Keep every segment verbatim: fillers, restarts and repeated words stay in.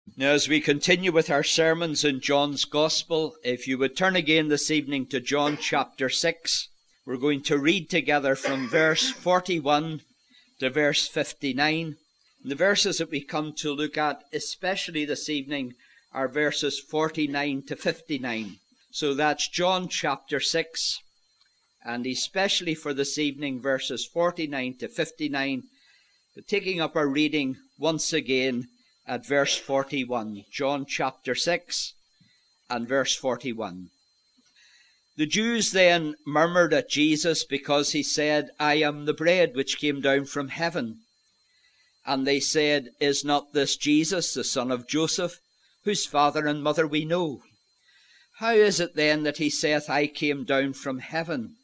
Now, as we continue with our sermons in John's Gospel, if you would turn again this evening to John chapter six, we're going to read together from verse forty-one to verse fifty-nine. And the verses that we come to look at, especially this evening, are verses forty-nine to fifty-nine. So that's John chapter six, and especially for this evening, verses forty-nine to fifty-nine. But taking up our reading once again at verse forty-one, John chapter six and verse forty-one. The Jews then murmured at Jesus because he said, I am the bread which came down from heaven. And they said, Is not this Jesus, the son of Joseph, whose father and mother we know? How is it then that he saith, I came down from heaven?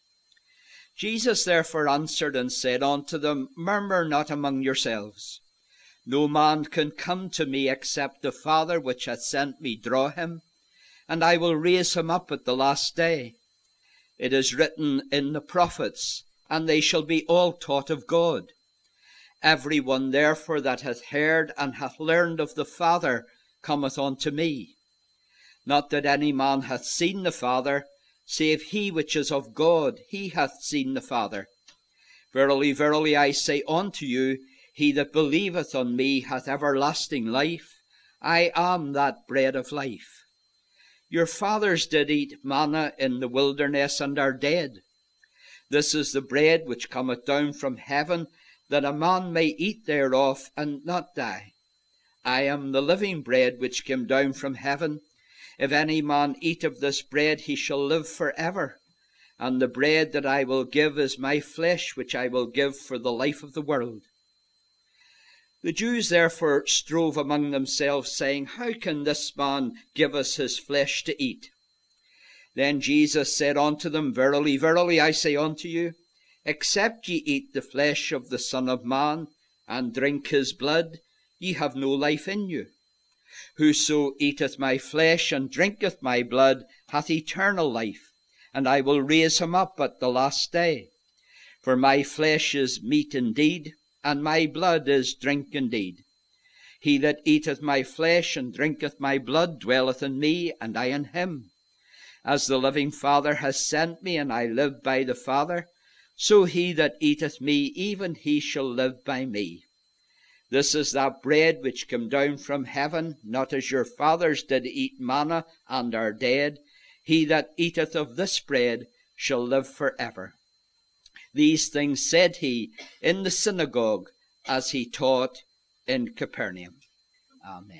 Jesus therefore answered and said unto them, Murmur not among yourselves. No man can come to me except the Father which hath sent me draw him, and I will raise him up at the last day. It is written in the prophets, and they shall be all taught of God. Every one therefore that hath heard and hath learned of the Father cometh unto me. Not that any man hath seen the Father, save he which is of God, he hath seen the Father. Verily, verily, I say unto you, he that believeth on me hath everlasting life. I am that bread of life. Your fathers did eat manna in the wilderness, and are dead. This is the bread which cometh down from heaven, that a man may eat thereof, and not die. I am the living bread which came down from heaven. If any man eat of this bread, he shall live for ever. And the bread that I will give is my flesh, which I will give for the life of the world. The Jews therefore strove among themselves, saying, How can this man give us his flesh to eat? Then Jesus said unto them, Verily, verily, I say unto you, except ye eat the flesh of the Son of Man, and drink his blood, ye have no life in you. Whoso eateth my flesh and drinketh my blood hath eternal life, and I will raise him up at the last day. For my flesh is meat indeed, and my blood is drink indeed. He that eateth my flesh and drinketh my blood dwelleth in me, and I in him. As the living Father has sent me, and I live by the Father, so he that eateth me, even he shall live by me. This is that bread which came down from heaven, not as your fathers did eat manna, and are dead. He that eateth of this bread shall live for ever. These things said he in the synagogue, as he taught in Capernaum. Amen.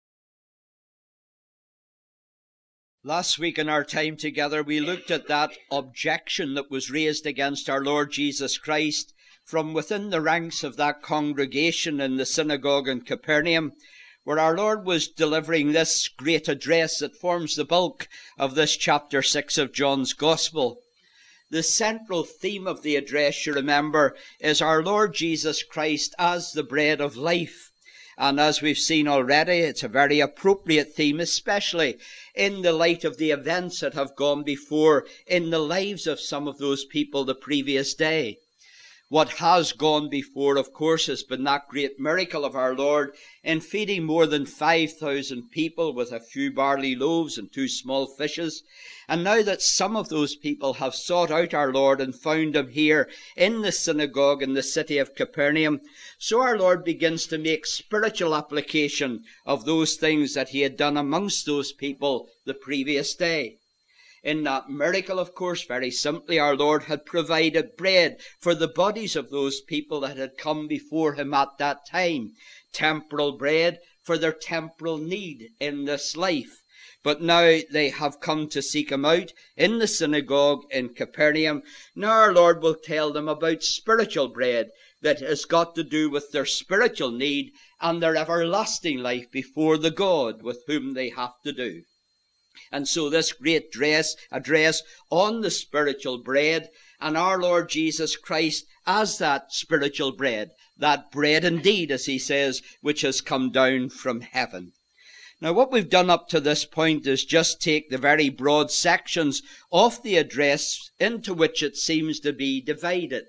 Last week in our time together, we looked at that objection that was raised against our Lord Jesus Christ from within the ranks of that congregation in the synagogue in Capernaum, where our Lord was delivering this great address that forms the bulk of this chapter six of John's Gospel. The central theme of the address, you remember, is our Lord Jesus Christ as the bread of life. And as we've seen already, it's a very appropriate theme, especially in the light of the events that have gone before in the lives of some of those people the previous day. What has gone before, of course, has been that great miracle of our Lord in feeding more than five thousand people with a few barley loaves and two small fishes. And now that some of those people have sought out our Lord and found him here in the synagogue in the city of Capernaum, so our Lord begins to make spiritual application of those things that he had done amongst those people the previous day. In that miracle, of course, very simply, our Lord had provided bread for the bodies of those people that had come before him at that time. Temporal bread for their temporal need in this life. But now they have come to seek him out in the synagogue in Capernaum. Now our Lord will tell them about spiritual bread that has got to do with their spiritual need and their everlasting life before the God with whom they have to do. And so this great address, address on the spiritual bread, and our Lord Jesus Christ as that spiritual bread, that bread indeed, as he says, which has come down from heaven. Now what we've done up to this point is just take the very broad sections of the address into which it seems to be divided.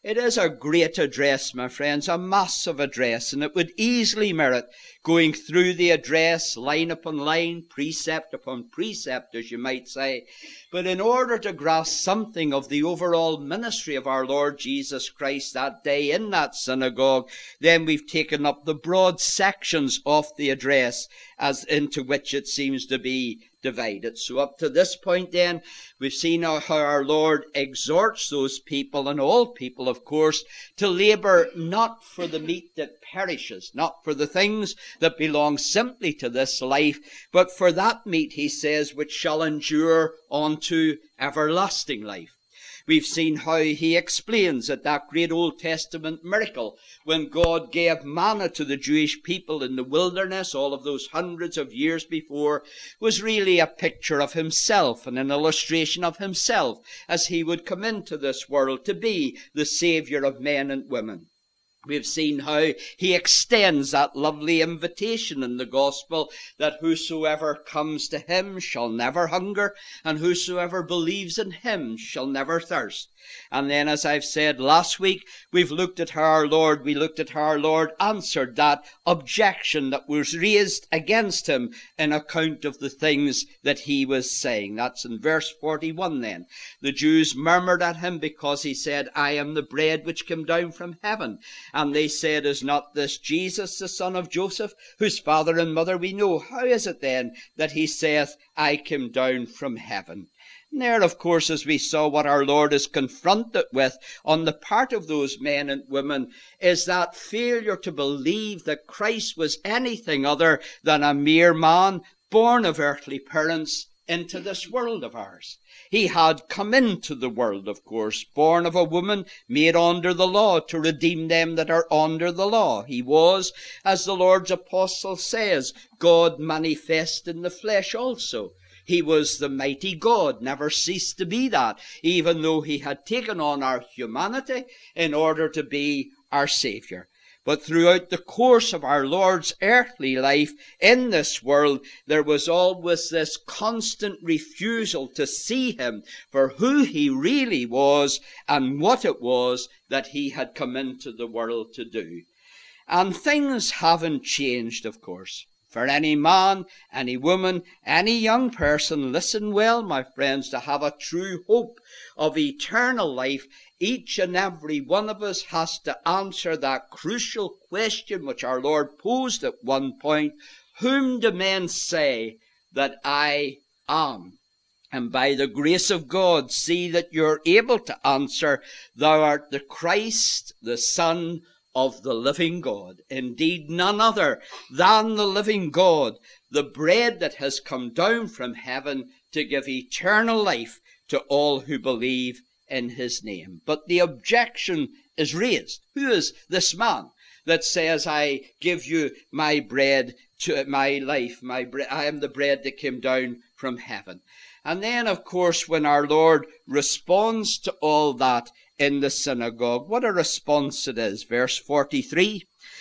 It is a great address, my friends, a massive address, and it would easily merit going through the address line upon line, precept upon precept, as you might say. But in order to grasp something of the overall ministry of our Lord Jesus Christ that day in that synagogue, then we've taken up the broad sections of the address as into which it seems to be divided. So up to this point then, we've seen how our Lord exhorts those people, and all people of course, to labour not for the meat that perishes, not for the things that belong simply to this life, but for that meat, he says, which shall endure unto everlasting life. We've seen how he explains that that great Old Testament miracle when God gave manna to the Jewish people in the wilderness all of those hundreds of years before was really a picture of himself and an illustration of himself as he would come into this world to be the Saviour of men and women. We've seen how he extends that lovely invitation in the gospel that whosoever comes to him shall never hunger, and whosoever believes in him shall never thirst. And then, as I've said last week, we've looked at how our Lord, we looked at how our Lord answered that objection that was raised against him in account of the things that he was saying. That's in verse forty-one then. The Jews murmured at him because he said, I am the bread which came down from heaven. And they said, is not this Jesus, the son of Joseph, whose father and mother we know? How is it then that he saith, I came down from heaven? And there, of course, as we saw, what our Lord is confronted with on the part of those men and women is that failure to believe that Christ was anything other than a mere man born of earthly parents into this world of ours. He had come into the world, of course, born of a woman, made under the law, to redeem them that are under the law. He was, as the Lord's apostle says, God manifest in the flesh also. He was the mighty God, never ceased to be that, even though he had taken on our humanity in order to be our Saviour. But throughout the course of our Lord's earthly life in this world, there was always this constant refusal to see him for who he really was and what it was that he had come into the world to do. And things haven't changed, of course. For any man, any woman, any young person, listen well, my friends, to have a true hope of eternal life, each and every one of us has to answer that crucial question which our Lord posed at one point, whom do men say that I am? And by the grace of God, see that you're able to answer, thou art the Christ, the Son of the living God. Indeed, none other than the living God, the bread that has come down from heaven to give eternal life to all who believe in his name. But the objection is raised. Who is this man that says, I give you my bread, to my life, my bre- I am the bread that came down from heaven? And then, of course, when our Lord responds to all that in the synagogue, what a response it is. Verse forty-three,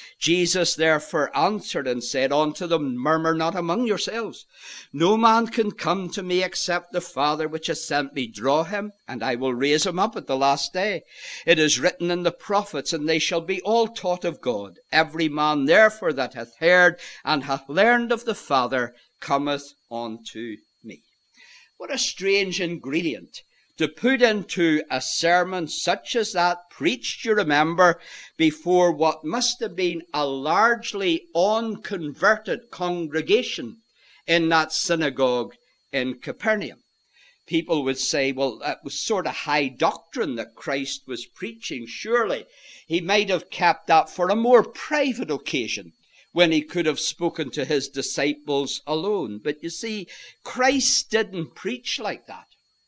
Jesus therefore answered and said unto them, murmur not among yourselves. No man can come to me except the Father which has sent me draw him, and I will raise him up at the last day. It is written in the prophets, and they shall be all taught of God. Every man therefore that hath heard and hath learned of the Father cometh unto me. What a strange ingredient to put into a sermon such as that, preached, you remember, before what must have been a largely unconverted congregation in that synagogue in Capernaum. People would say, well, that was sort of high doctrine that Christ was preaching. Surely he might have kept that for a more private occasion, when he could have spoken to his disciples alone. But you see, Christ didn't preach like that,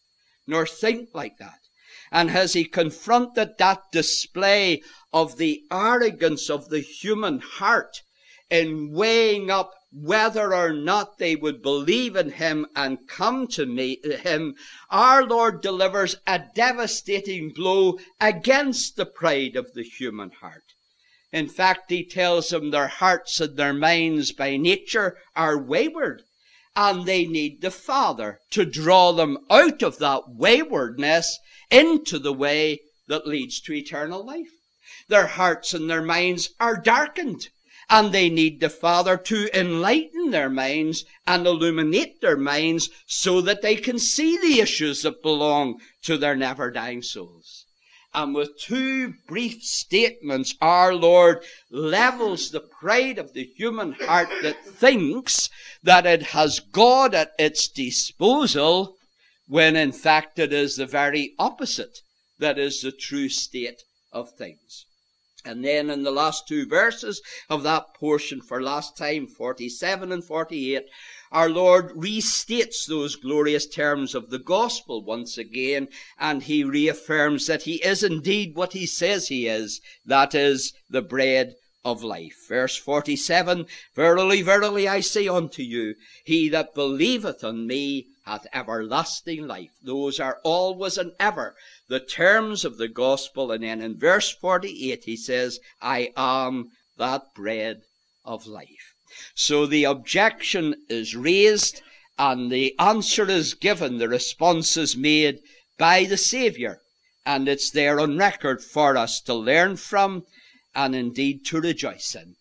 nor think like that. And as he confronted that display of the arrogance of the human heart in weighing up whether or not they would believe in him and come to me, him, our Lord delivers a devastating blow against the pride of the human heart. In fact, he tells them their hearts and their minds by nature are wayward, and they need the Father to draw them out of that waywardness into the way that leads to eternal life. Their hearts and their minds are darkened, and they need the Father to enlighten their minds and illuminate their minds so that they can see the issues that belong to their never-dying souls. And with two brief statements, our Lord levels the pride of the human heart that thinks that it has God at its disposal, when in fact it is the very opposite that is the true state of things. And then in the last two verses of that portion, for last time, forty-seven and forty-eight, our Lord restates those glorious terms of the gospel once again, and he reaffirms that he is indeed what he says he is, that is, the bread of life. Verse forty-seven, Verily, verily, I say unto you, he that believeth on me hath everlasting life. Those are always and ever the terms of the gospel. And then in verse forty-eight he says, I am that bread of life. So the objection is raised and the answer is given. The response is made by the Saviour. And it's there on record for us to learn from and indeed to rejoice in.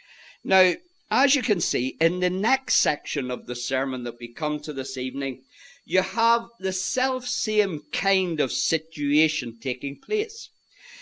Now, as you can see, in the next section of the sermon that we come to this evening, you have the self-same kind of situation taking place.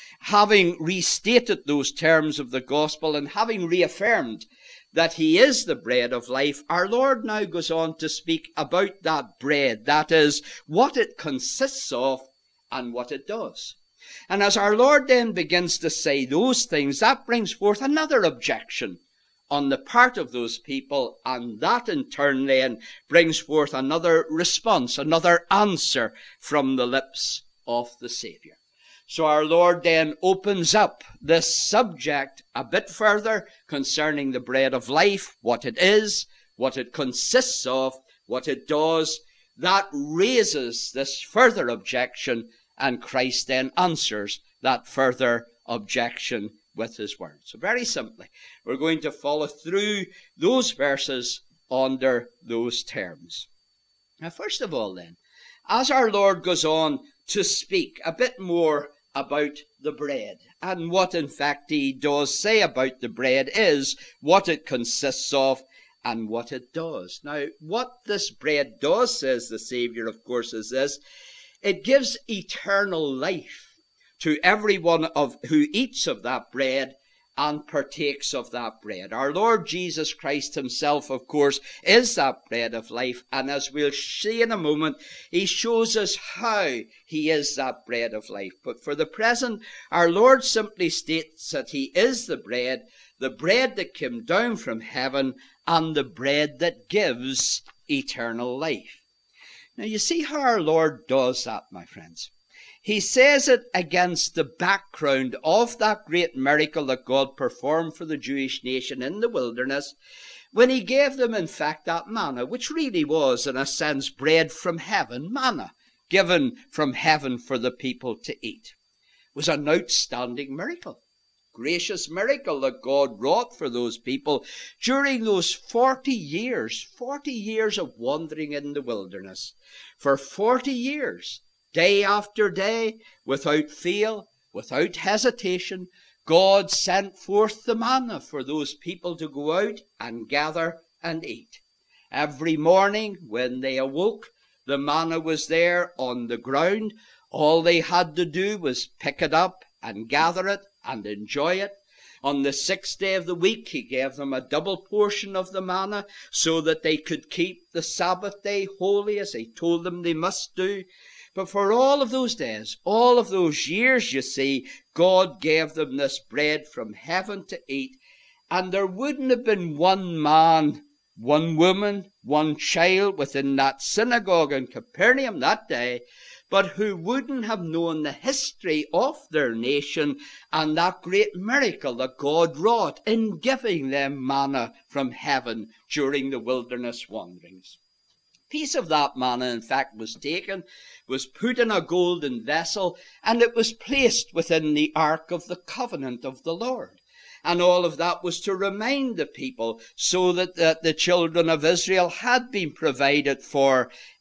Having restated those terms of the gospel and having reaffirmed that he is the bread of life, our Lord now goes on to speak about that bread, that is, what it consists of and what it does. And as our Lord then begins to say those things, that brings forth another objection on the part of those people, and that in turn then brings forth another response, another answer from the lips of the Saviour. So our Lord then opens up this subject a bit further concerning the bread of life, what it is, what it consists of, what it does. That raises this further objection, and Christ then answers that further objection with his word. So very simply, we're going to follow through those verses under those terms. Now, first of all then, as our Lord goes on to speak a bit more about the bread, and what in fact he does say about the bread is what it consists of and what it does. Now, what this bread does, says the Saviour, of course, is this: it gives eternal life to everyone of who eats of that bread and partakes of that bread. Our Lord Jesus Christ himself, of course, is that bread of life, and as we'll see in a moment, he shows us how he is that bread of life. But for the present, our Lord simply states that he is the bread, the bread that came down from heaven, and the bread that gives eternal life. Now you see how our Lord does that, my friends. He says it against the background of that great miracle that God performed for the Jewish nation in the wilderness, when he gave them, in fact, that manna, which really was, in a sense, bread from heaven, manna, given from heaven for the people to eat. It was an outstanding miracle, gracious miracle that God wrought for those people during those forty years, forty years of wandering in the wilderness. For forty years, day after day, without fail, without hesitation, God sent forth the manna for those people to go out and gather and eat. Every morning when they awoke, the manna was there on the ground. All they had to do was pick it up and gather it and enjoy it. On the sixth day of the week, he gave them a double portion of the manna so that they could keep the Sabbath day holy, as he told them they must do. But for all of those days, all of those years, you see, God gave them this bread from heaven to eat. And there wouldn't have been one man, one woman, one child within that synagogue in Capernaum that day, but who wouldn't have known the history of their nation and that great miracle that God wrought in giving them manna from heaven during the wilderness wanderings. A piece of that manna, in fact, was taken, was put in a golden vessel, and it was placed within the Ark of the Covenant of the Lord. And all of that was to remind the people so that, that the children of Israel had been provided for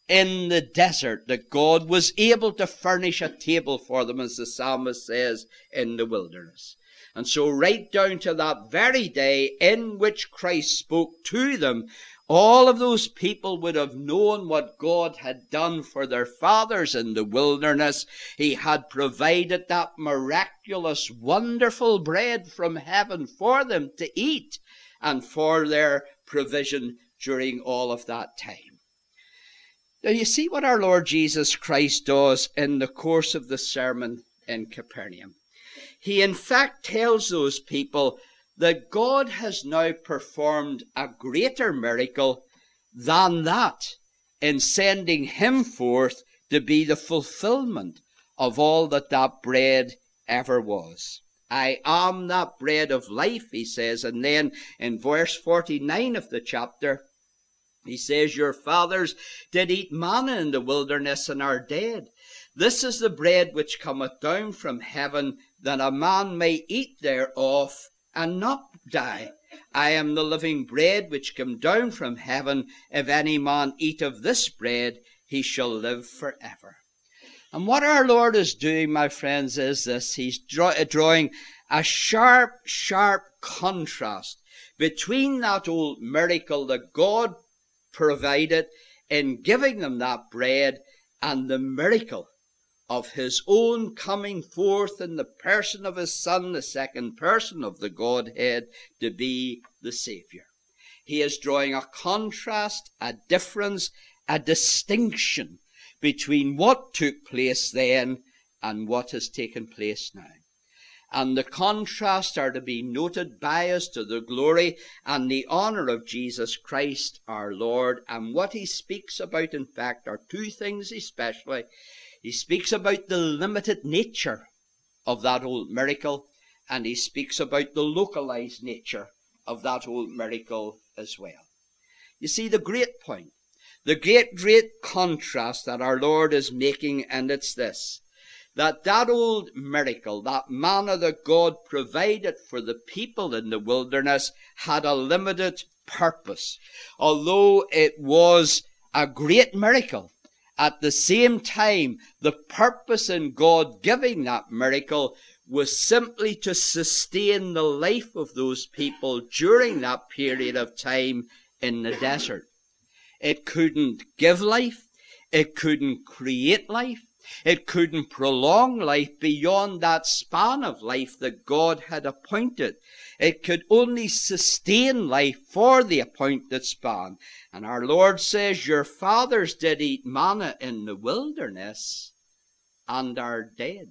in the desert, that God was able to furnish a table for them, as the psalmist says, in the wilderness. And so right down to that very day in which Christ spoke to them, all of those people would have known what God had done for their fathers in the wilderness. He had provided that miraculous, wonderful bread from heaven for them to eat and for their provision during all of that time. Now you see what our Lord Jesus Christ does in the course of the sermon in Capernaum. He in fact tells those people that God has now performed a greater miracle than that in sending him forth to be the fulfillment of all that that bread ever was. I am that bread of life, he says. And then in verse forty-nine of the chapter, he says, your fathers did eat manna in the wilderness and are dead. This is the bread which cometh down from heaven, that a man may eat thereof and not die. I am the living bread which came down from heaven. If any man eat of this bread, he shall live forever. And what our Lord is doing, my friends, is this. He's draw, drawing a sharp, sharp contrast between that old miracle that God provided in giving them that bread and the miracle of his own coming forth in the person of his Son, the second person of the Godhead, to be the Savior. He is drawing a contrast, a difference, a distinction between what took place then and what has taken place now. And the contrasts are to be noted by us to the glory and the honor of Jesus Christ our Lord. And what he speaks about, in fact, are two things especially. He speaks about the limited nature of that old miracle, and he speaks about the localized nature of that old miracle as well. You see, the great point, the great, great contrast that our Lord is making, and it's this, that that old miracle, that manna that God provided for the people in the wilderness, had a limited purpose. Although it was a great miracle, at the same time, the purpose in God giving that miracle was simply to sustain the life of those people during that period of time in the desert. It couldn't give life. It couldn't create life. It couldn't prolong life beyond that span of life that God had appointed. It could only sustain life for the appointed span. And our Lord says, your fathers did eat manna in the wilderness and are dead.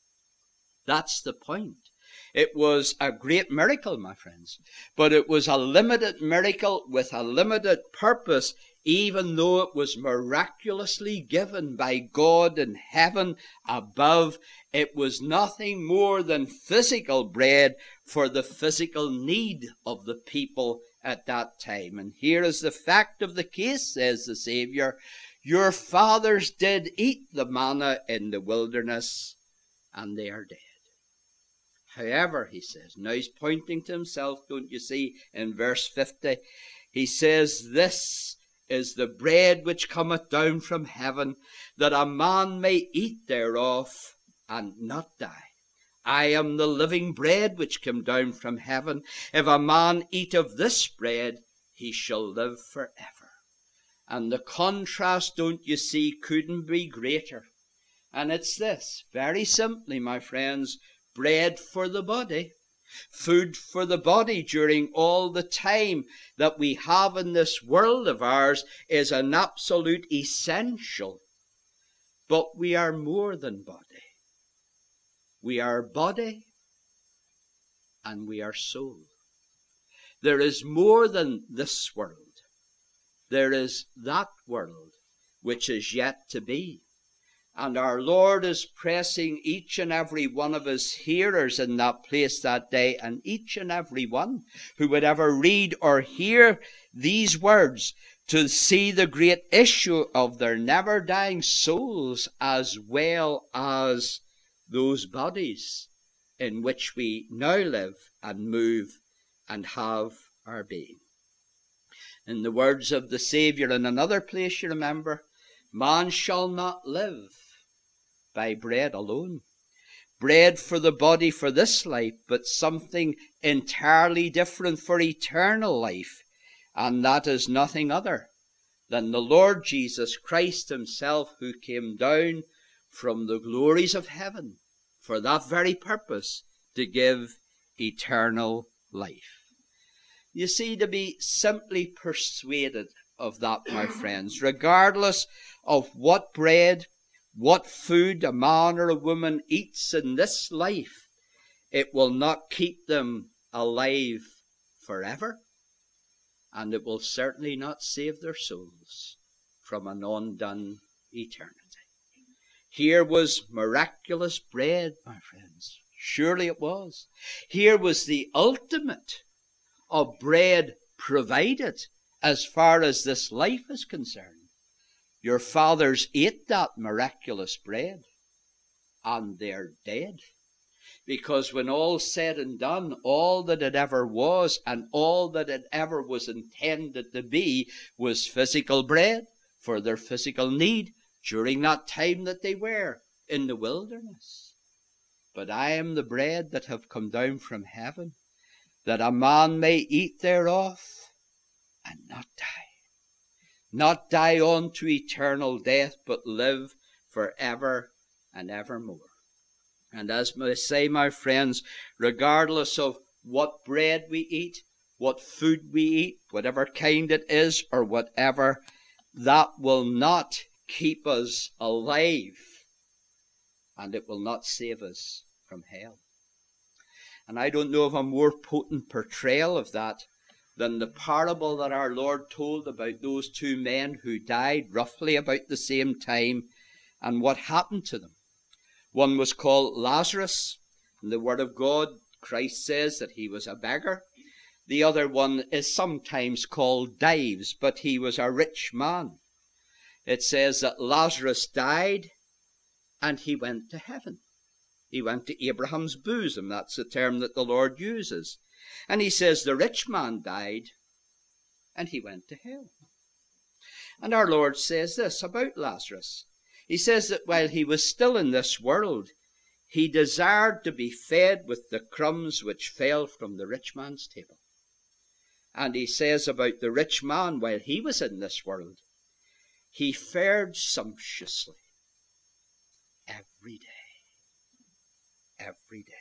That's the point. It was a great miracle, my friends, but it was a limited miracle with a limited purpose. Even though it was miraculously given by God in heaven above, it was nothing more than physical bread for the physical need of the people at that time. And here is the fact of the case, says the Savior. Your fathers did eat the manna in the wilderness, and they are dead. However, he says, now he's pointing to himself, don't you see, in verse fifty. He says, this is the bread which cometh down from heaven, that a man may eat thereof and not die. I am the living bread which came down from heaven. If a man eat of this bread, he shall live forever. And the contrast, don't you see, couldn't be greater. And it's this, very simply, my friends, bread for the body. Food for the body during all the time that we have in this world of ours is an absolute essential. But we are more than body. We are body and we are soul. There is more than this world. There is that world which is yet to be. And our Lord is pressing each and every one of his hearers in that place that day, and each and every one who would ever read or hear these words, to see the great issue of their never-dying souls as well as those bodies in which we now live and move and have our being. In the words of the Savior in another place, you remember, Man shall not live by bread alone. Bread for the body for this life, but something entirely different for eternal life. And that is nothing other than the Lord Jesus Christ himself, who came down from the glories of heaven for that very purpose, to give eternal life. You see, to be simply persuaded of that, my friends, regardless of what bread, what food a man or a woman eats in this life, it will not keep them alive forever, and it will certainly not save their souls from an undone eternity. Here was miraculous bread, my friends. Surely it was. Here was the ultimate of bread provided as far as this life is concerned. Your fathers ate that miraculous bread, and they're dead. Because when all's said and done, all that it ever was and all that it ever was intended to be was physical bread for their physical need during that time that they were in the wilderness. But I am the bread that have come down from heaven, that a man may eat thereof and not die. Not die unto eternal death, but live forever and evermore. And as I say, my friends, regardless of what bread we eat, what food we eat, whatever kind it is or whatever, that will not keep us alive, and it will not save us from hell. And I don't know of a more potent portrayal of that than the parable that our Lord told about those two men who died roughly about the same time and what happened to them. One was called Lazarus. In the Word of God, Christ says that he was a beggar. The other one is sometimes called Dives, but he was a rich man. It says that Lazarus died and he went to heaven. He went to Abraham's bosom. That's the term that the Lord uses. And he says the rich man died and he went to hell. And our Lord says this about Lazarus. He says that while he was still in this world, he desired to be fed with the crumbs which fell from the rich man's table. And he says about the rich man, while he was in this world, he fared sumptuously every day. Every day.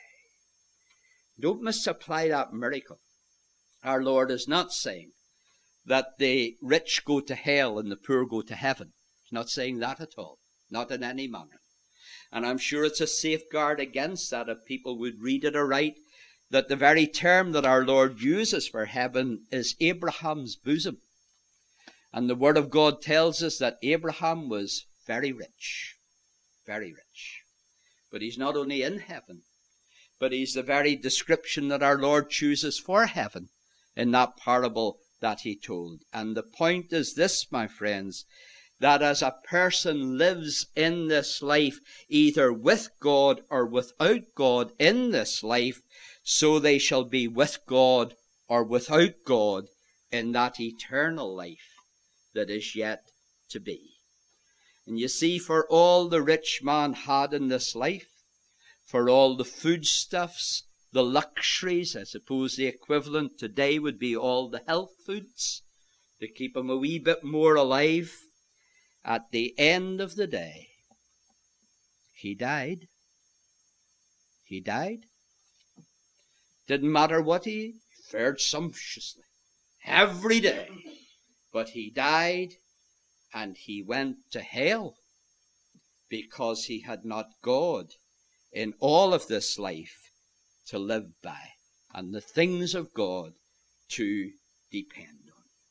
Don't misapply that miracle. Our Lord is not saying that the rich go to hell and the poor go to heaven. He's not saying that at all. Not in any manner. And I'm sure it's a safeguard against that if people would read it aright, that the very term that our Lord uses for heaven is Abraham's bosom. And the Word of God tells us that Abraham was very rich. Very rich. But he's not only in heaven, but he's the very description that our Lord chooses for heaven in that parable that he told. And the point is this, my friends, that as a person lives in this life, either with God or without God in this life, so they shall be with God or without God in that eternal life that is yet to be. And you see, for all the rich man had in this life, for all the foodstuffs, the luxuries, I suppose the equivalent today would be all the health foods to keep him a wee bit more alive, at the end of the day, he died. He died. Didn't matter what he fared sumptuously every day, but he died and he went to hell because he had not God in all of this life to live by and the things of God to depend on.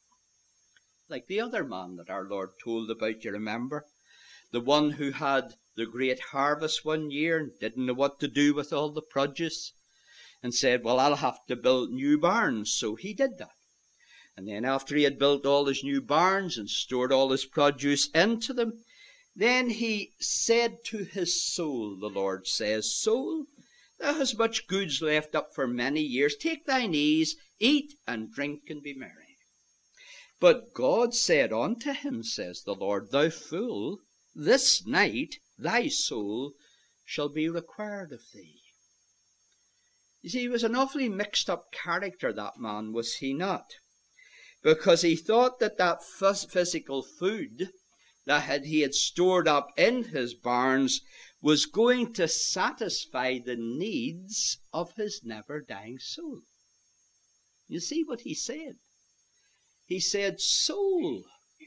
Like the other man that our Lord told about, you remember? The one who had the great harvest one year and didn't know what to do with all the produce and said, well, I'll have to build new barns. So he did that. And then after he had built all his new barns and stored all his produce into them, then he said to his soul, the Lord says, Soul, thou hast much goods left up for many years. Take thine ease, eat and drink and be merry. But God said unto him, says the Lord, thou fool, this night thy soul shall be required of thee. You see, he was an awfully mixed up character, that man, was he not? Because he thought that that physical food that had, he had stored up in his barns was going to satisfy the needs of his never-dying soul. You see what he said? He said, soul,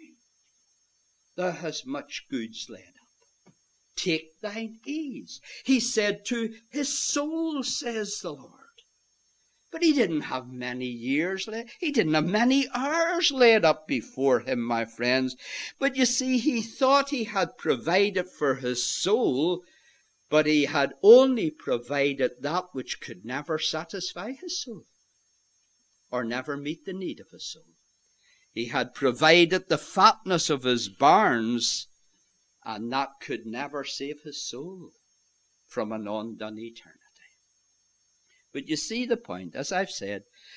thou hast much goods laid up. Take thine ease. He said to his soul, says the Lord. But he didn't have many years laid. He didn't have many hours laid up before him, my friends. But you see, he thought he had provided for his soul, but he had only provided that which could never satisfy his soul, or never meet the need of his soul. He had provided the fatness of his barns, and that could never save his soul from an undone eternity. But you see the point, as I've said,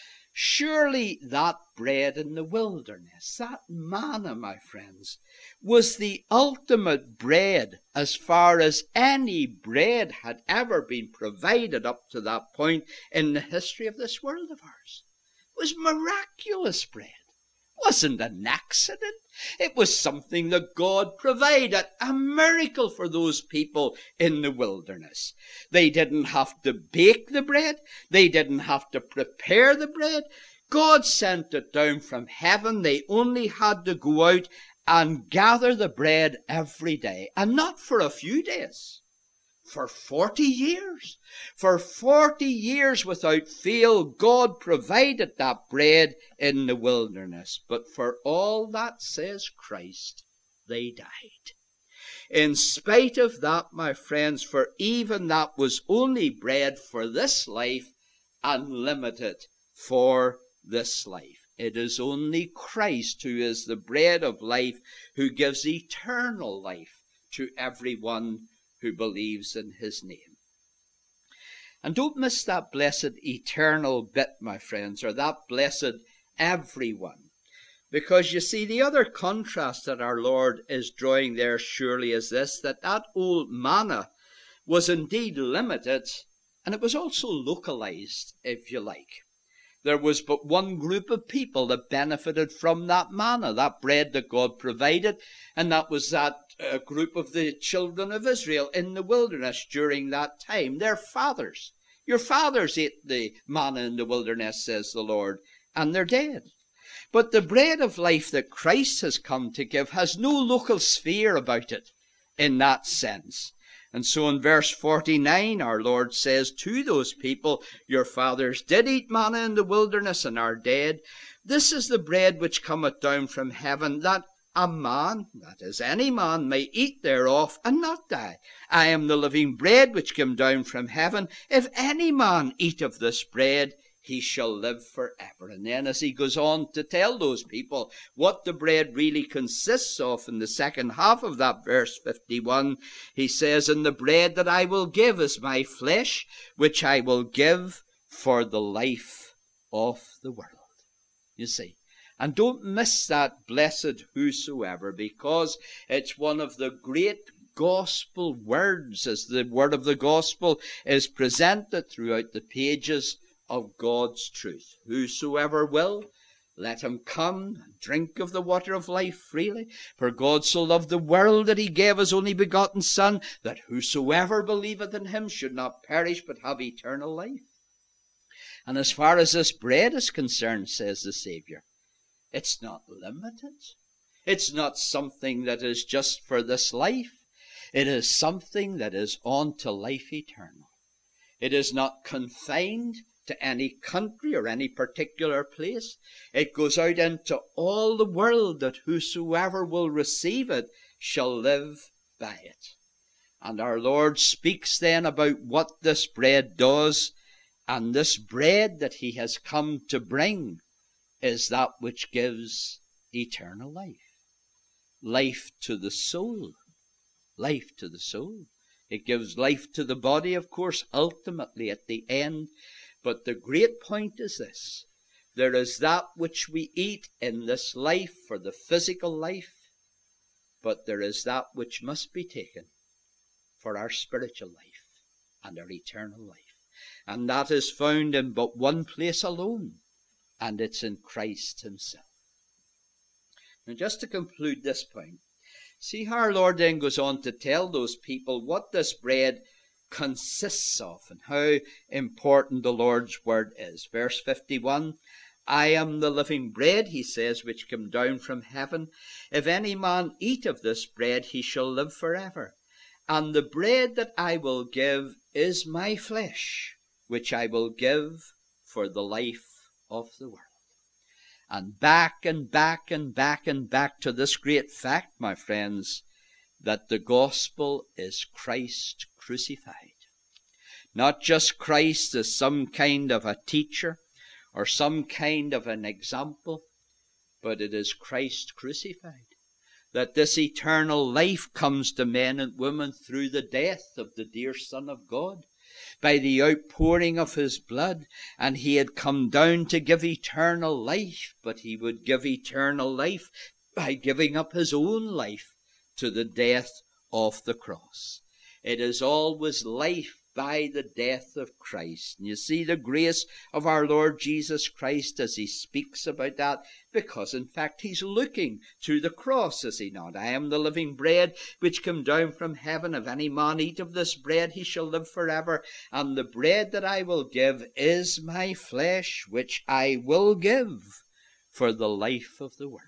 surely that bread in the wilderness, that manna, my friends, was the ultimate bread as far as any bread had ever been provided up to that point in the history of this world of ours. It was miraculous bread. It wasn't an accident. It was something that God provided, a miracle for those people in the wilderness. They didn't have to bake the bread. They didn't have to prepare the bread. God sent it down from heaven. They only had to go out and gather the bread every day, and not for a few days. For forty years. For forty years without fail, God provided that bread in the wilderness. But for all that, says Christ, they died. In spite of that, my friends, for even that was only bread for this life, unlimited for this life. It is only Christ who is the bread of life, who gives eternal life to everyone who believes in his name. And don't miss that blessed eternal bit, my friends, or that blessed everyone. Because you see, the other contrast that our Lord is drawing there surely is this, that that old manna was indeed limited, and it was also localized, if you like. There was but one group of people that benefited from that manna, that bread that God provided, and that was that uh, group of the children of Israel in the wilderness during that time. Their fathers. Your fathers ate the manna in the wilderness, says the Lord, and they're dead. But the bread of life that Christ has come to give has no local sphere about it in that sense. And so in verse forty-nine, our Lord says to those people, your fathers did eat manna in the wilderness and are dead. This is the bread which cometh down from heaven, that a man, that is, any man, may eat thereof and not die. I am the living bread which came down from heaven. If any man eat of this bread, he shall live forever. And then as he goes on to tell those people what the bread really consists of in the second half of that verse fifty-one, he says, and the bread that I will give is my flesh, which I will give for the life of the world. You see. And don't miss that blessed whosoever, because it's one of the great gospel words as the word of the gospel is presented throughout the pages of God's truth. Whosoever will, let him come and drink of the water of life freely. For God so loved the world that he gave his only begotten Son, that whosoever believeth in him should not perish but have eternal life. And as far as this bread is concerned, says the Saviour, it's not limited. It's not something that is just for this life. It is something that is on to life eternal. It is not confined to any country or any particular place. It goes out into all the world, that whosoever will receive it shall live by it. And our Lord speaks then about what this bread does, and this bread that he has come to bring is that which gives eternal life. Life to the soul. Life to the soul. It gives life to the body, of course, ultimately at the end. But the great point is this, There is that which we eat in this life for the physical life, but there is that which must be taken for our spiritual life and our eternal life. And that is found in but one place alone, and it's in Christ himself. Now, just to conclude this point, see how our Lord then goes on to tell those people what this bread consists of and how important the Lord's word is. Verse fifty-one, I am the living bread, he says, which came down from heaven. If any man eat of this bread, he shall live forever. And the bread that I will give is my flesh, which I will give for the life of the world. And back and back and back and back to this great fact, my friends, that the gospel is Christ crucified. Not just Christ as some kind of a teacher or some kind of an example, but it is Christ crucified. That this eternal life comes to men and women through the death of the dear Son of God, by the outpouring of his blood. And he had come down to give eternal life, but he would give eternal life by giving up his own life to the death of the cross. It is always life by the death of Christ. And you see the grace of our Lord Jesus Christ as he speaks about that, because in fact he's looking to the cross, is he not? I am the living bread which came down from heaven. If any man eat of this bread, he shall live forever. And the bread that I will give is my flesh, which I will give for the life of the world.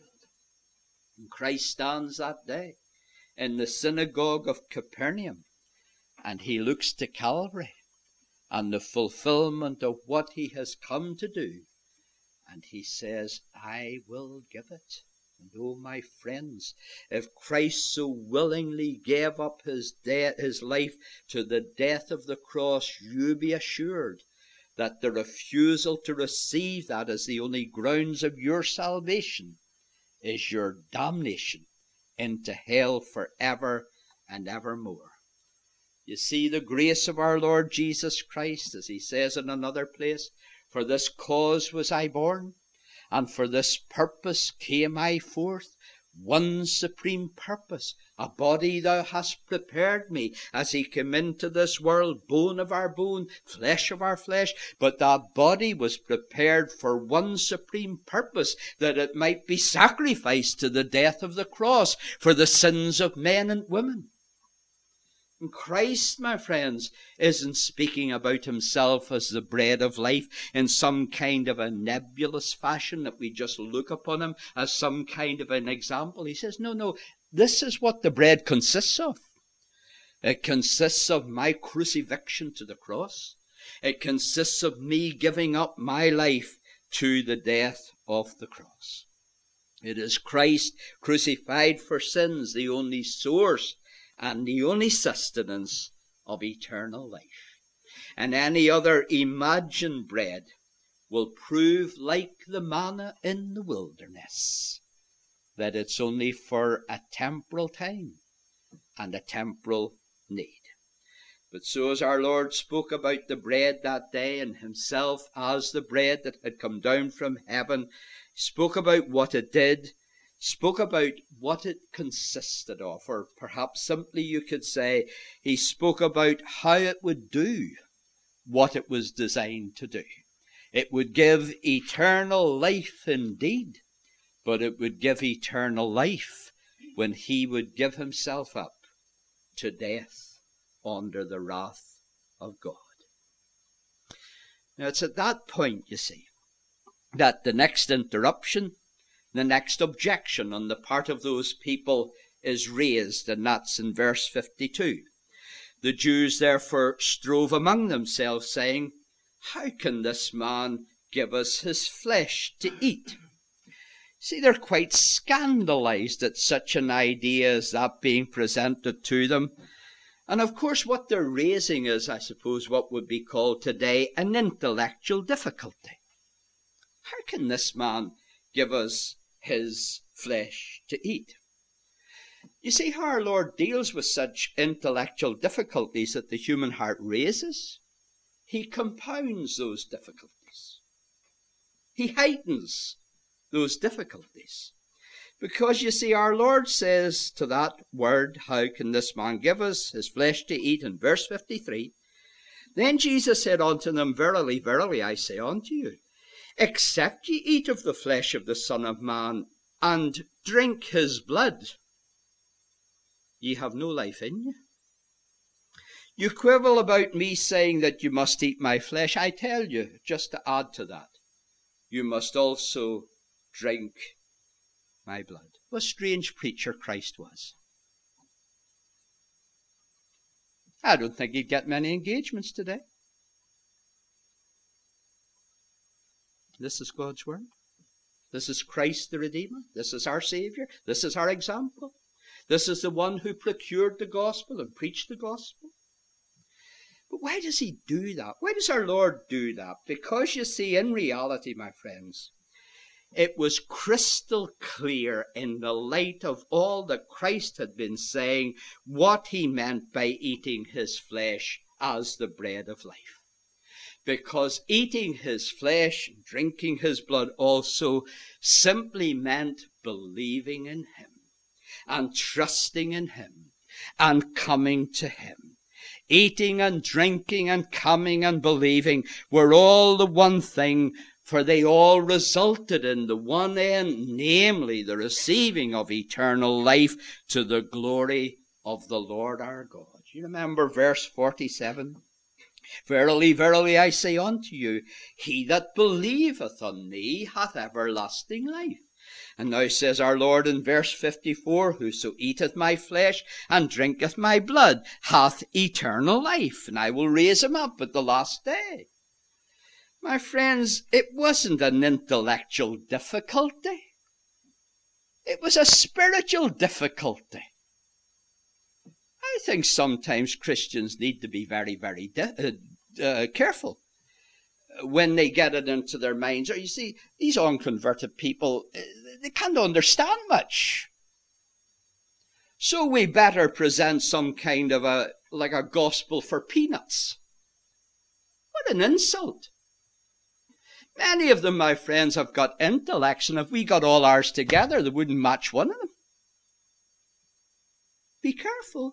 And Christ stands that day in the synagogue of Capernaum, and he looks to Calvary and the fulfillment of what he has come to do. And he says, I will give it. And oh, my friends, if Christ so willingly gave up his, de- his life to the death of the cross, you be assured that the refusal to receive that as the only grounds of your salvation is your damnation into hell forever and evermore. You see the grace of our Lord Jesus Christ, as he says in another place, for this cause was I born, and for this purpose came I forth. One supreme purpose, a body thou hast prepared me as he came into this world, bone of our bone, flesh of our flesh. But that body was prepared for one supreme purpose, that it might be sacrificed to the death of the cross for the sins of men and women. And Christ, my friends, isn't speaking about himself as the bread of life in some kind of a nebulous fashion that we just look upon him as some kind of an example. He says, no, no, this is what the bread consists of. It consists of my crucifixion to the cross. It consists of me giving up my life to the death of the cross. It is Christ crucified for sins, the only source and the only sustenance of eternal life. And any other imagined bread will prove like the manna in the wilderness, that it's only for a temporal time and a temporal need. But so as our Lord spoke about the bread that day and himself as the bread that had come down from heaven, spoke about what it did, spoke about what it consisted of, or perhaps simply you could say he spoke about how it would do what it was designed to do. It would give eternal life indeed, but it would give eternal life when he would give himself up to death under the wrath of God. Now it's at that point, you see, that the next interruption, the next objection on the part of those people is raised, and that's in verse fifty-two. The Jews therefore strove among themselves, saying, how can this man give us his flesh to eat? See, they're quite scandalized at such an idea as that being presented to them. And of course what they're raising is, I suppose, what would be called today an intellectual difficulty. How can this man give us his flesh to eat? You see how our Lord deals with such intellectual difficulties that the human heart raises? He compounds those difficulties. He heightens those difficulties. Because you see, our Lord says to that word, how can this man give us his flesh to eat, in verse fifty-three, then Jesus said unto them, verily, verily, I say unto you, except ye eat of the flesh of the Son of Man, and drink his blood, ye have no life in you. You quibble about me saying that you must eat my flesh. I tell you, just to add to that, you must also drink my blood. What a strange preacher Christ was. I don't think he'd get many engagements today. This is God's word. This is Christ the Redeemer. This is our Savior. This is our example. This is the one who procured the gospel and preached the gospel. But why does he do that? Why does our Lord do that? Because you see, in reality, my friends, it was crystal clear in the light of all that Christ had been saying what he meant by eating his flesh as the bread of life. Because eating his flesh, drinking his blood also simply meant believing in him and trusting in him and coming to him. Eating and drinking and coming and believing were all the one thing, for they all resulted in the one end, namely the receiving of eternal life to the glory of the Lord our God. You remember verse forty-seven? Verily, verily, I say unto you, he that believeth on me hath everlasting life. And now says our Lord in verse fifty-four, whoso eateth my flesh and drinketh my blood hath eternal life, and I will raise him up at the last day. My friends, it wasn't an intellectual difficulty. It was a spiritual difficulty. I think sometimes Christians need to be very, very uh, uh, careful when they get it into their minds. Or you see, these unconverted people, they can't understand much. So we better present some kind of a, like a gospel for peanuts. What an insult. Many of them, my friends, have got intellects, and if we got all ours together, they wouldn't match one of them. Be careful.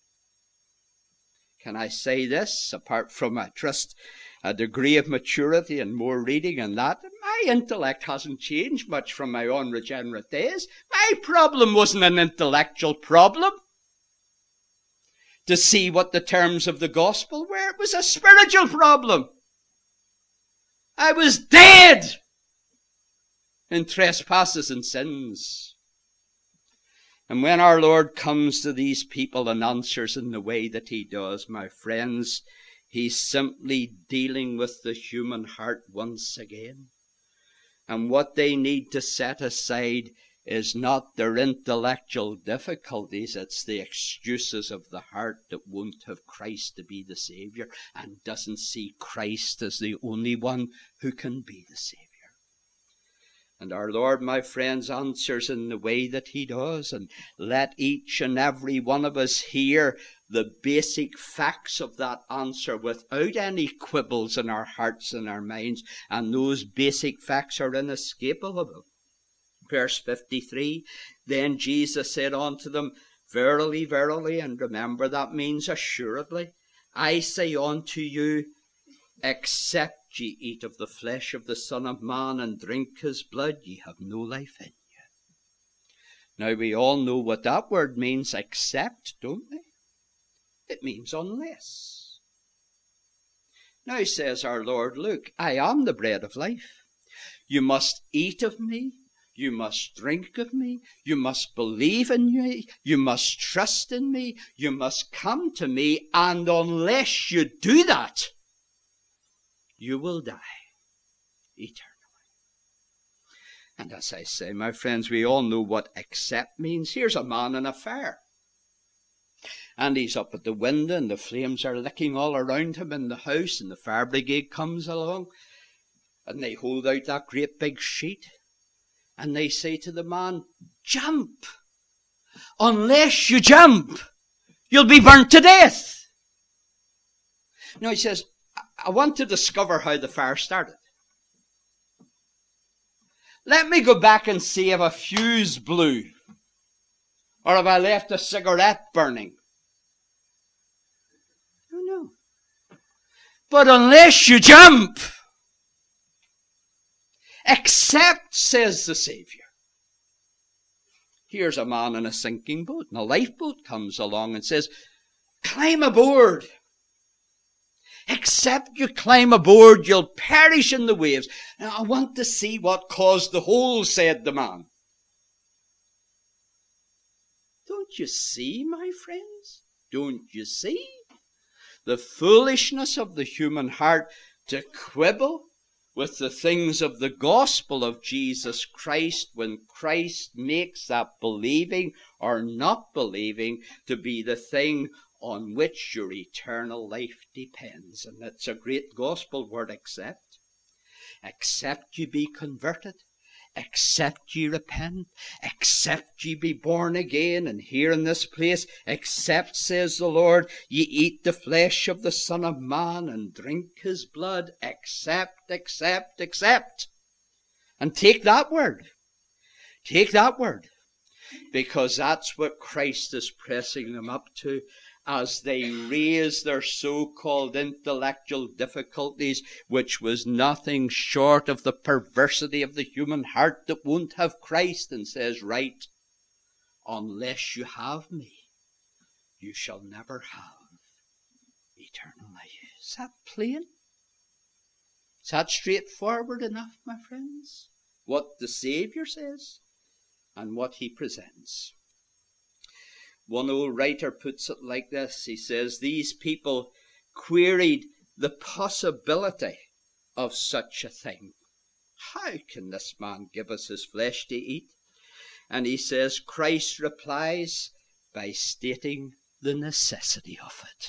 Can I say this, apart from, I trust, a degree of maturity and more reading and that, my intellect hasn't changed much from my unregenerate days. My problem wasn't an intellectual problem to see what the terms of the gospel were. It was a spiritual problem. I was dead in trespasses and sins. And when our Lord comes to these people and answers in the way that he does, my friends, he's simply dealing with the human heart once again. And what they need to set aside is not their intellectual difficulties, it's the excuses of the heart that won't have Christ to be the Savior and doesn't see Christ as the only one who can be the Savior. And our Lord, my friends, answers in the way that he does. And let each and every one of us hear the basic facts of that answer without any quibbles in our hearts and our minds. And those basic facts are inescapable. Verse fifty-three, then Jesus said unto them, verily, verily, and remember that means assuredly, I say unto you, except ye eat of the flesh of the Son of Man and drink his blood, ye have no life in you. Now we all know what that word means, except, don't we? It means unless. Now says our Lord, look, I am the bread of life. You must eat of me. You must drink of me. You must believe in me. You must trust in me. You must come to me. And unless you do that, you will die eternally. And as I say, my friends, we all know what accept means. Here's a man in a fire. And he's up at the window and the flames are licking all around him in the house, and the fire brigade comes along and they hold out that great big sheet and they say to the man, jump. Unless you jump, you'll be burnt to death. Now he says, I want to discover how the fire started. Let me go back and see if a fuse blew, or if I left a cigarette burning. No, no. But unless you jump, except, says the Savior. Here's a man in a sinking boat, and a lifeboat comes along and says, climb aboard. Except you climb aboard, you'll perish in the waves. Now, I want to see what caused the hole, said the man. Don't you see, my friends? Don't you see the foolishness of the human heart to quibble with the things of the gospel of Jesus Christ when Christ makes that believing or not believing to be the thing on which your eternal life depends? And it's a great gospel word, accept. Except you be converted, except ye repent, except ye be born again. And here in this place, except, says the Lord, ye eat the flesh of the Son of Man and drink his blood. Except, except, except. And take that word. Take that word. Because that's what Christ is pressing them up to, as they raise their so-called intellectual difficulties, which was nothing short of the perversity of the human heart that won't have Christ, and says, right, unless you have me, you shall never have eternal life. Is that plain? Is that straightforward enough, my friends? What the Saviour says and what he presents. One old writer puts it like this. He says, these people queried the possibility of such a thing. How can this man give us his flesh to eat? And he says, Christ replies by stating the necessity of it.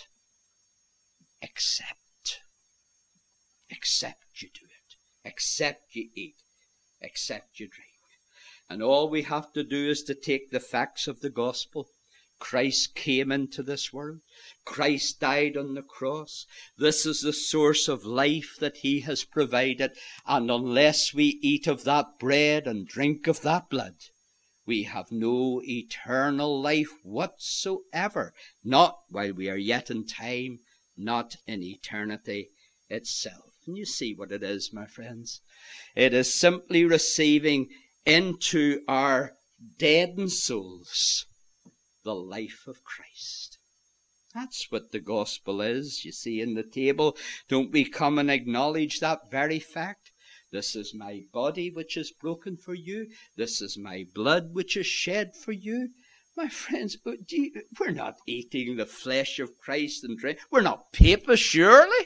Except. Except you do it. Except you eat. Except you drink. And all we have to do is to take the facts of the gospel. Christ came into this world. Christ died on the cross. This is the source of life that he has provided. And unless we eat of that bread and drink of that blood, we have no eternal life whatsoever. Not while we are yet in time, not in eternity itself. And you see what it is, my friends. It is simply receiving into our deadened souls the life of Christ. That's what the gospel is. You see, in the table, don't we come and acknowledge that very fact? This is my body which is broken for you. This is my blood which is shed for you. My friends, do you, we're not eating the flesh of Christ and drink. We're not papists, surely.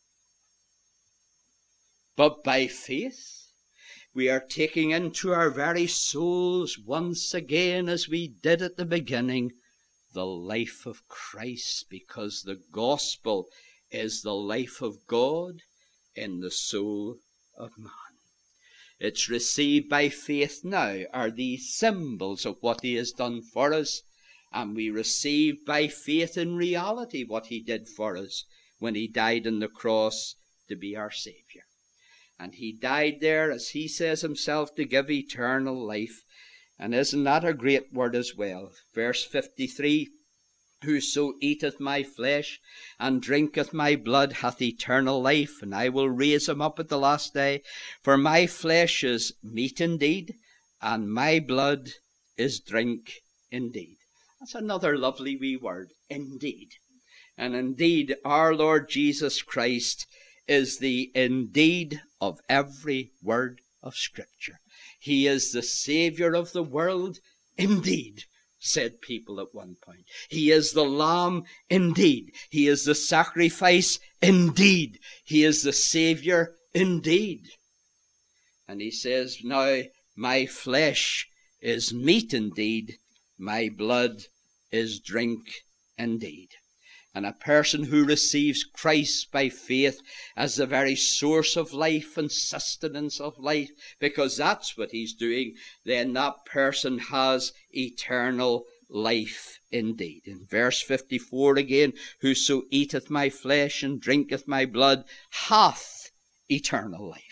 But by faith, we are taking into our very souls once again, as we did at the beginning, the life of Christ, because the gospel is the life of God in the soul of man. It's received by faith now, are these symbols of what he has done for us, and we receive by faith in reality what he did for us when he died on the cross to be our Saviour. And he died there, as he says himself, to give eternal life. And isn't that a great word as well? Verse fifty-three, whoso eateth my flesh and drinketh my blood hath eternal life, and I will raise him up at the last day. For my flesh is meat indeed, and my blood is drink indeed. That's another lovely wee word, indeed. And indeed, our Lord Jesus Christ is the indeed of every word of Scripture. He is the Saviour of the world, indeed, said people at one point. He is the Lamb, indeed. He is the sacrifice, indeed. He is the Saviour, indeed. And he says, now my flesh is meat indeed, my blood is drink indeed. And a person who receives Christ by faith as the very source of life and sustenance of life, because that's what he's doing, then that person has eternal life indeed. In verse fifty-four again, whoso eateth my flesh and drinketh my blood hath eternal life.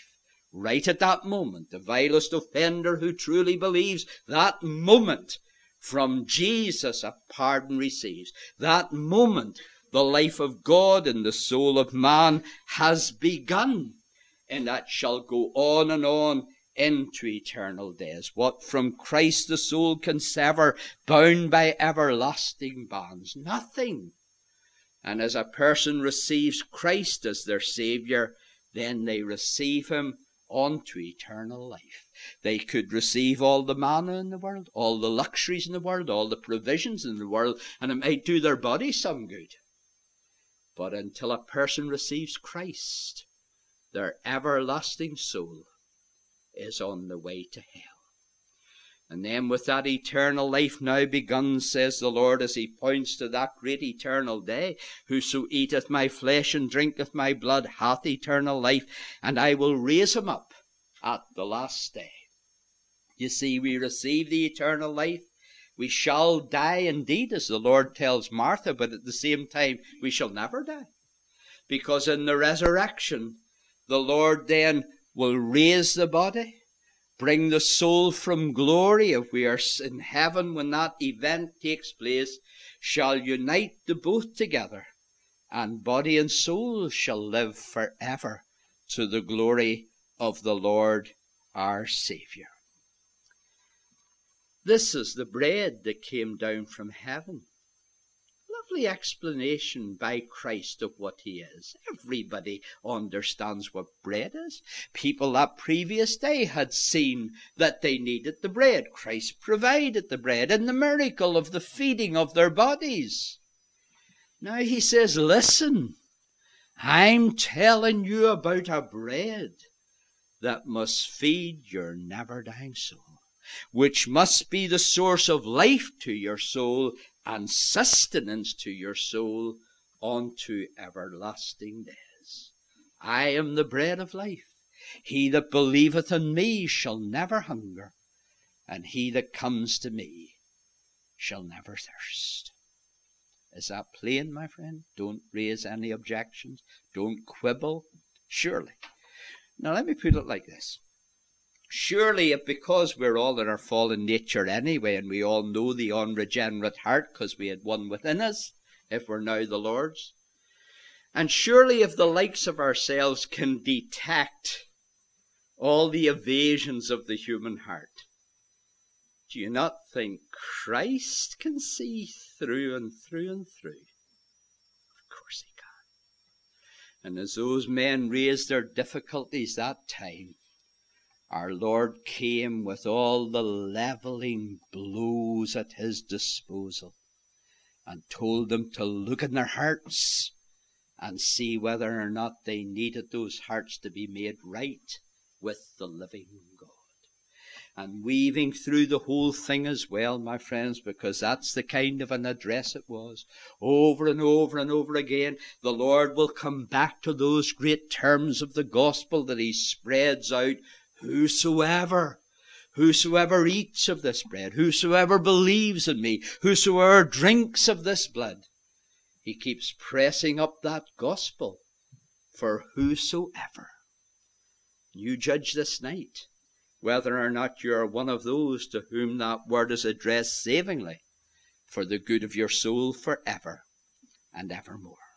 right at that moment, the vilest offender who truly believes, that moment from Jesus a pardon receives. That moment the life of God in the soul of man has begun, and that shall go on and on into eternal days. What from Christ the soul can sever, bound by everlasting bands? Nothing. And as a person receives Christ as their Saviour, then they receive him onto eternal life. They could receive all the manna in the world, all the luxuries in the world, all the provisions in the world, and it might do their body some good. But until a person receives Christ, their everlasting soul is on the way to hell. And then with that eternal life now begun, says the Lord, as he points to that great eternal day, whoso eateth my flesh and drinketh my blood hath eternal life, and I will raise him up at the last day. You see, we receive the eternal life. We shall die indeed, as the Lord tells Martha, but at the same time we shall never die. Because in the resurrection, the Lord then will raise the body, bring the soul from glory, if we are in heaven when that event takes place, shall unite the both together, and body and soul shall live forever to the glory of the Lord our Saviour. This is the bread that came down from heaven. Lovely explanation by Christ of what he is. Everybody understands what bread is. People that previous day had seen that they needed the bread. Christ provided the bread in the miracle of the feeding of their bodies. Now he says, listen, I'm telling you about a bread that must feed your never-dying soul, which must be the source of life to your soul and sustenance to your soul unto everlasting days. I am the bread of life. He that believeth in me shall never hunger, and he that comes to me shall never thirst. Is that plain, my friend? Don't raise any objections. Don't quibble. Surely. Now let me put it like this. Surely, if because we're all in our fallen nature anyway, and we all know the unregenerate heart because we had one within us, if we're now the Lord's, and surely if the likes of ourselves can detect all the evasions of the human heart, do you not think Christ can see through and through and through? Of course he can. And as those men raised their difficulties that time, our Lord came with all the leveling blows at his disposal and told them to look in their hearts and see whether or not they needed those hearts to be made right with the living God. And weaving through the whole thing as well, my friends, because that's the kind of an address it was, over and over and over again, the Lord will come back to those great terms of the gospel that he spreads out. Whosoever, whosoever eats of this bread, whosoever believes in me, whosoever drinks of this blood. He keeps pressing up that gospel for whosoever. You judge this night whether or not you are one of those to whom that word is addressed savingly for the good of your soul forever and evermore.